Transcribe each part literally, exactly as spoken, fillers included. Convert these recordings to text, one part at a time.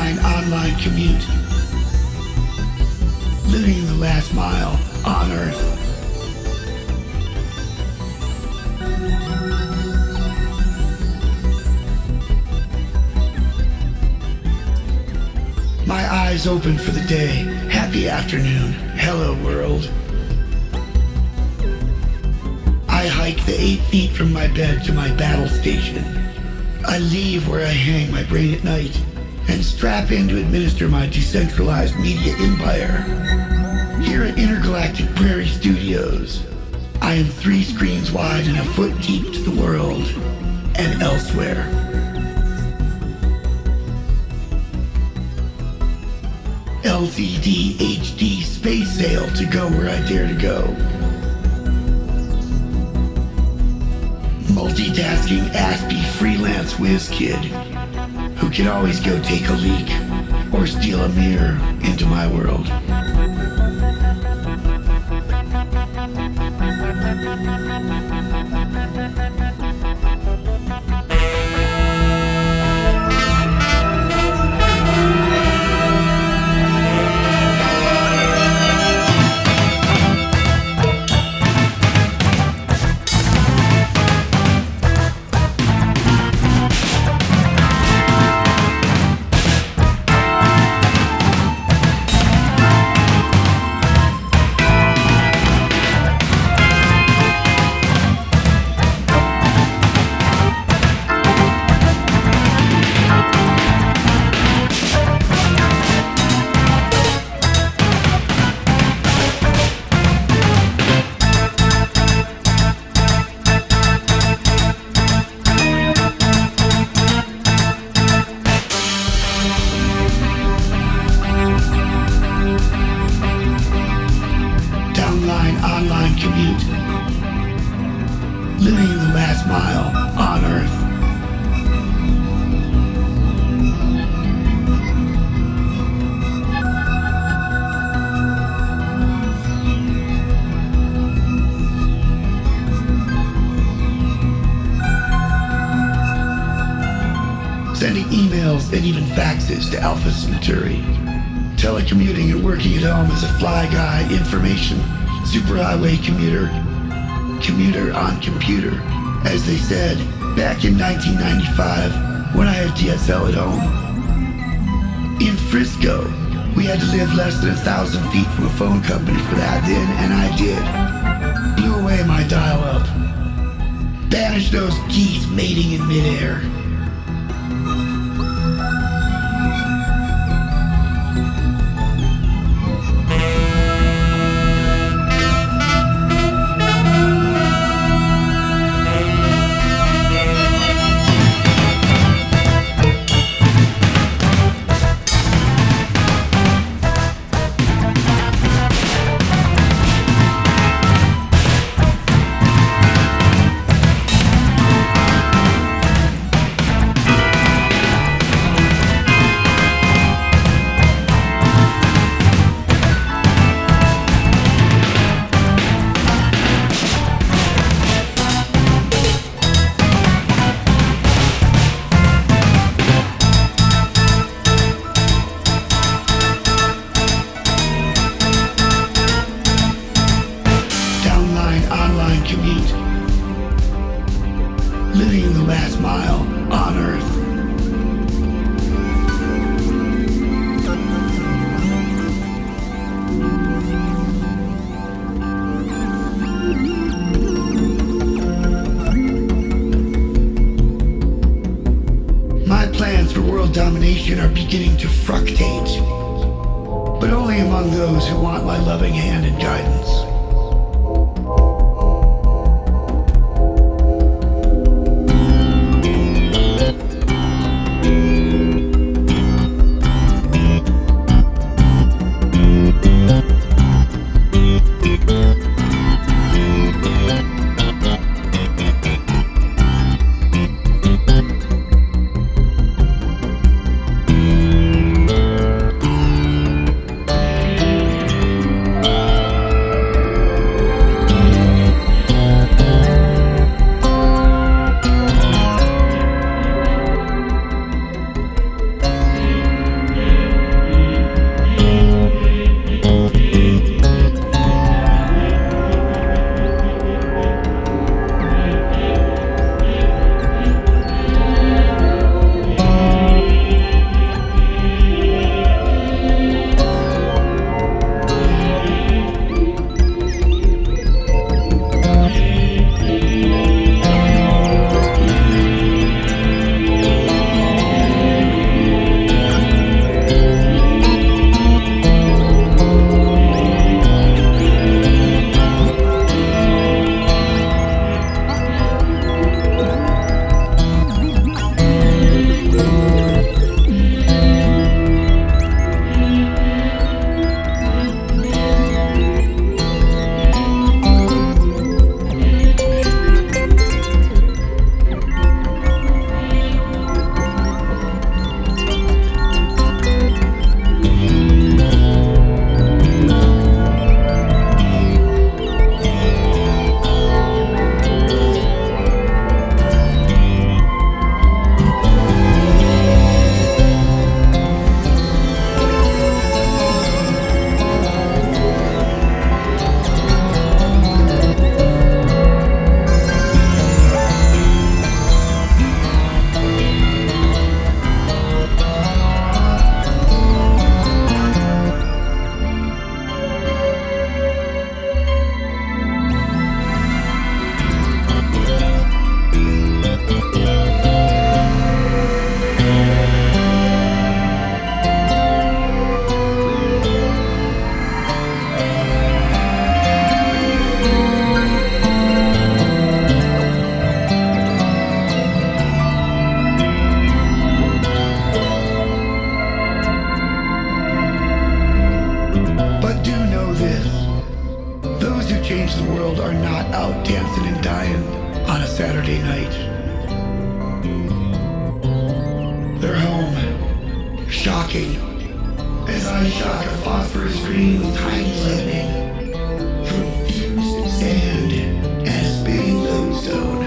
Downline online commute. Living the last mile on Earth. My eyes open for the day. Happy afternoon. Hello, world. I hike the eight feet from my bed to my battle station. I leave where I hang my brain at night and strap in to administer my decentralized media empire. Here at Intergalactic Prairie Studios, I am three screens wide and a foot deep to the world and elsewhere. L C D H D space sail to go where I dare to go. Multitasking Aspie freelance whiz kid who can always go take a leak or steal a mirror into my world. Online commute. Living the last mile on Earth. Sending emails and even faxes to Alpha Centauri. Telecommuting and working at home as a fly guy, information superhighway commuter, commuter on computer, as they said back in nineteen ninety-five when I had D S L at home. In Frisco, we had to live less than a thousand feet from a phone company for that then, and I did. Blew away my dial-up. Banished those geese mating in midair. Commute. Living the last mile on Earth. My plans for world domination are beginning to fructate, but only among those who want my loving hand and guidance. Friday night. Their home, shocking, as I shock a phosphorus green with tiny lightning from fused sand as big lodestone.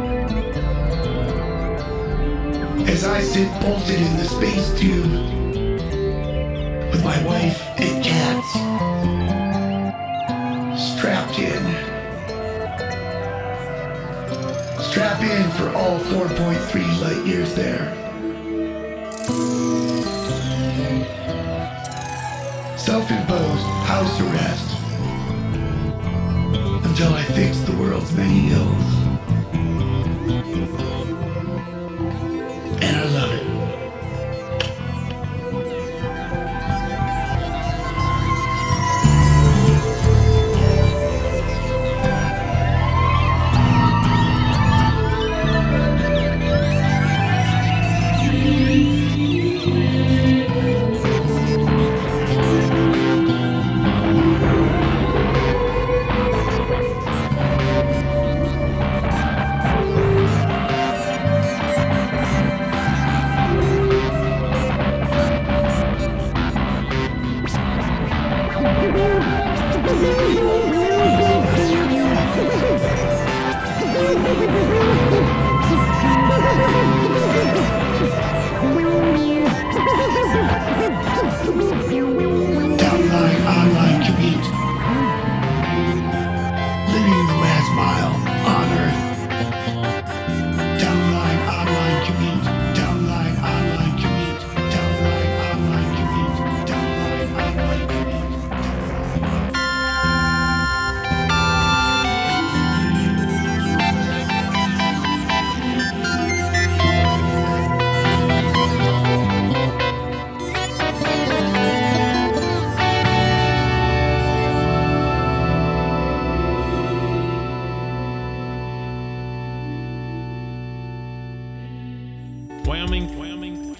As I sit bolted in the space tube with my wife and cats strapped in. Strap in for all four point three light years there. Self-imposed house arrest until I fix the world's many ills. And I love it. Downline online commute. Living in the last mile on Earth. Downline online commute. Downline online commute. Downline online commute. Downline online commute. Wyoming, Wyoming.